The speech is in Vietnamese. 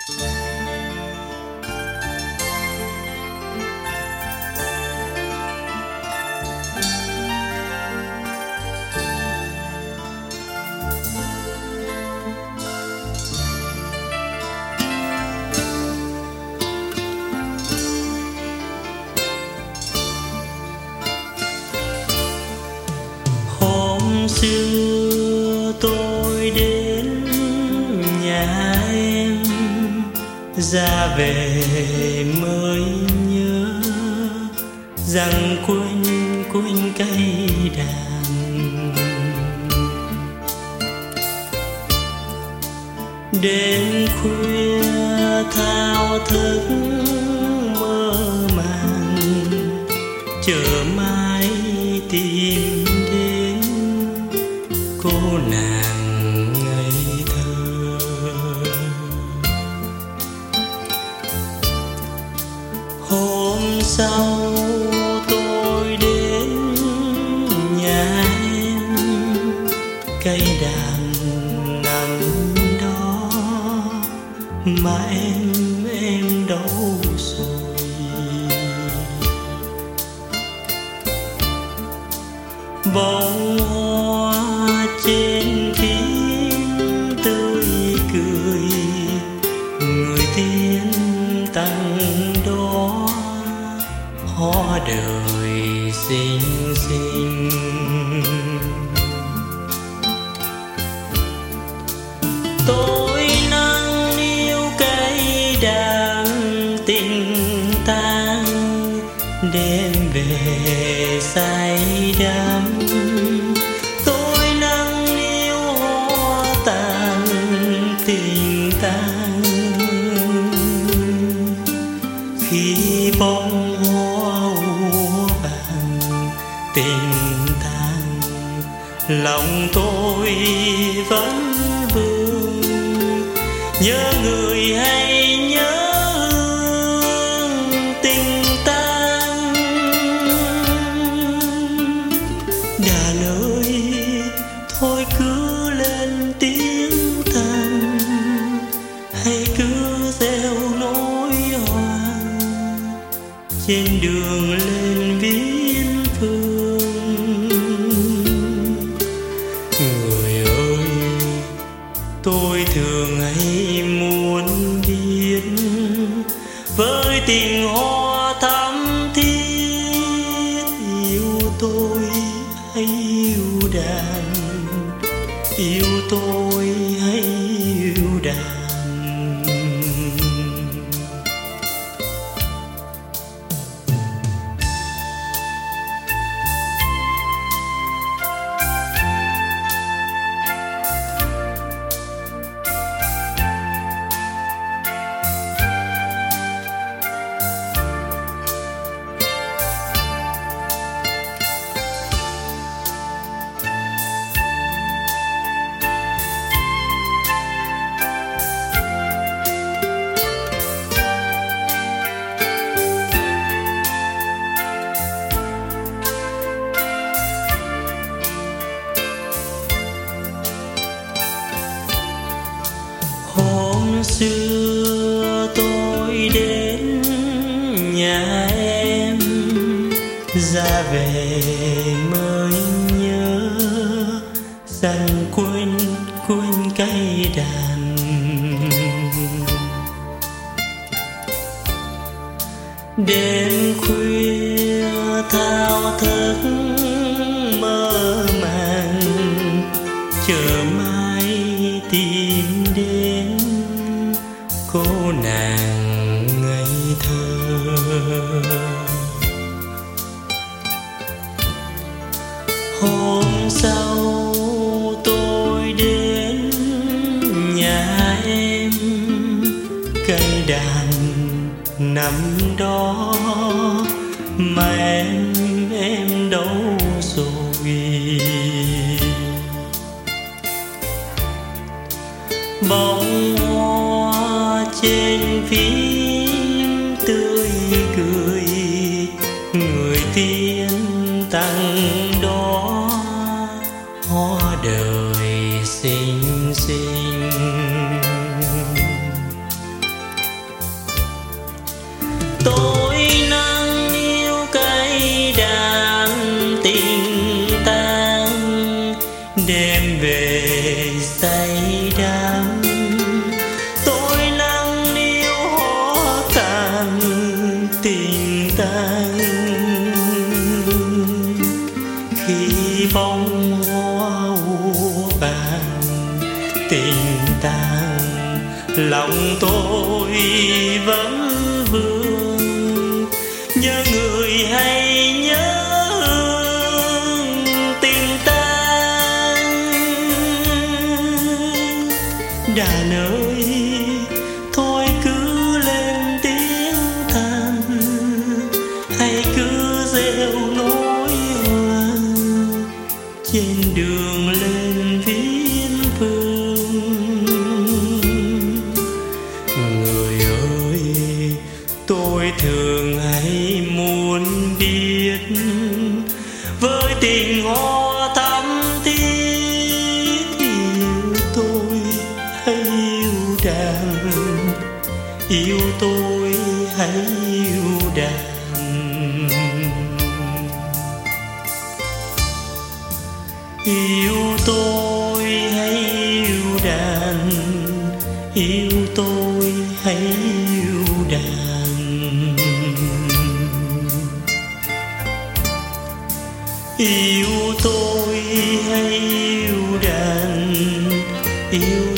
Hôm xưa tôi đến nhà em, ra về mới nhớ rằng quên cây đàn. Đêm khuya thao thức mơ màng, chờ mãi tìm đến cô nàng ngây thơ. Hôm sau tôi đến nhà em, cây đàn nằm đó mà em đâu rồi. Bông hoa trên phiến tươi cười, người tiên tặng đó hoa đời xinh xinh. Tôi nâng niu cây đàn tình tang, đêm về say đắm. Tôi nâng niu hoa tàn tình tang, khi bông hoa úa vàng tình tang, lòng tôi vẫn vương nhớ người hay nhớ hương tình tang. Đàn ơi thôi cứ lên tiếng than, hay cứ gieo nỗi hoa trên đường lên biên phương. Người ơi tôi thường hay muốn biết, với tình hoa thắm thiết, yêu tôi hay yêu đàn, yêu tôi hay yêu đàn. Hôm xưa tôi đến nhà em, ra về mới nhớ rằng quên cây đàn. Đêm khuya thao thức mơ màng, chờ mãi tìm đến cô nàng ngây thơ. Hôm sau tôi đến nhà em, cây đàn nằm đó mà em đâu rồi. Bông hoa trên phím tươi cười, người tiên tặng đó hoa đời xinh xinh. lòng tôi vẫn vương. Nhớ người hay nhớ hương tình tan. Đàn ơi thôi cứ lên tiếng than, hay cứ gieo nỗi hoa trên đường lên viễn phương. Người ơi tôi thường hay muốn biết, với tình hoa thắm thiết yêu tôi hay yêu đàn, yêu tôi hay yêu đàn. Yêu tôi hay yêu đàn, yêu tôi hay yêu đàn. Yêu tôi hay yêu đàn, yêu